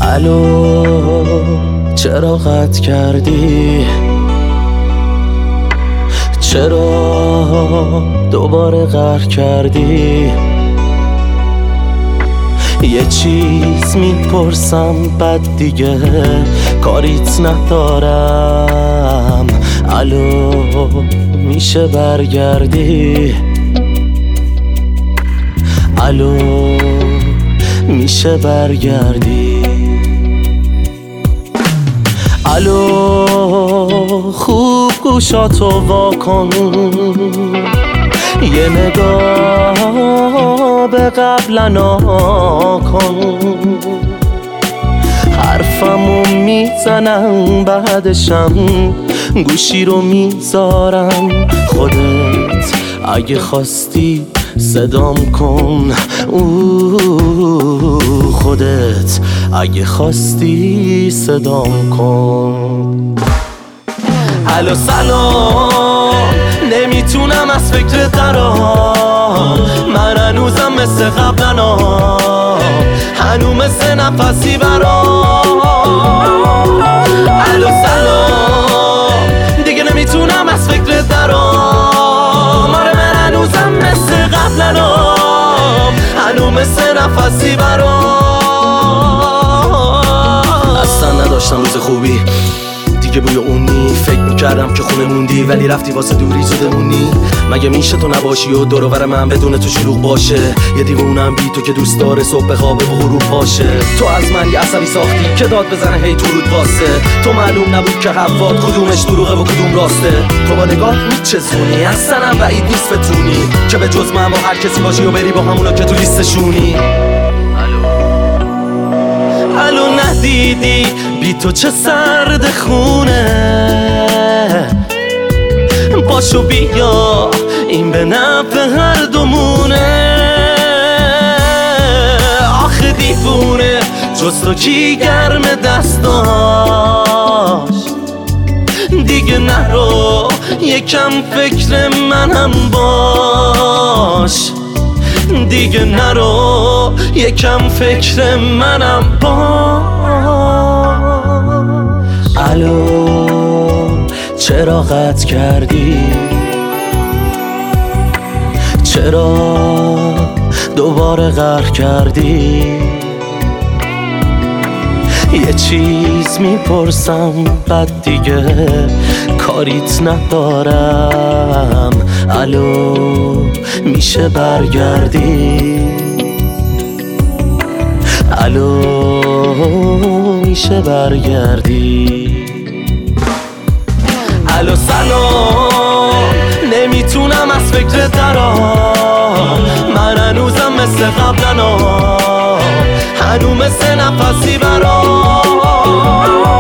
الو چرا قطع کردی؟ چرا دوباره قهر کردی؟ یه چیز میپرسم بعد دیگه کاریت ندارم. الو میشه برگردی؟ الو میشه برگردی؟ الو خوب گوشاتو واکن، یه نگاه به قبلنا کن. حرفمو میزنم بعدشم گوشی رو میذارم. خودت اگه خواستی صدام کن، خودت اگه خواستی صدام کن. الو سلام، نمیتونم از فکر درام. من هنوزم مثل قبلنا، هنو مثل نفسی برام. الو سلام، دیگه نمیتونم از فکر درام. آره من هنوزم مثل قبلنا، هنو مثل نفسی برام. اصلا نداشتم روز خوبی دیگه، بوی اونی فکر میکردم که خونه موندی، ولی رفتی واسه دوری زودمونی. مگه میشه تو نباشی و دور و بر من بدون تو شلوغ باشه؟ یه دیوونم بی تو که دوست داره صبح خوابه و غروب پاشه. تو از من یه عصبی ساختی که داد بزنه هی تو رود واسه. تو معلوم نبود که حرفات کدومش دروغه و کدوم راسته. تو با نگاه میچسونی، اصلا هم بعید نیست بتونی که به جز من با هر کسی باشی و بری با همونا که تو لیستشونی. الو ندیدی بی تو چه سرد خونه؟ باشو بیا این به نفع هر دومونه. آخه دیوونه جز تو کی گرم دستاش؟ دیگه نرو یکم فکر منم باش. دیگه نرو یکم فکر منم باش. الو چرا قطع کردی؟ چرا دوباره قهر کردی؟ یه چیز میپرسم بعد دیگه کاریت ندارم. الو میشه برگردی؟ الو میشه برگردی؟ الو سلام، نمیتونم از فکر درام. من هنوزم مثل قبلنا، هنو مثل نفسی برام.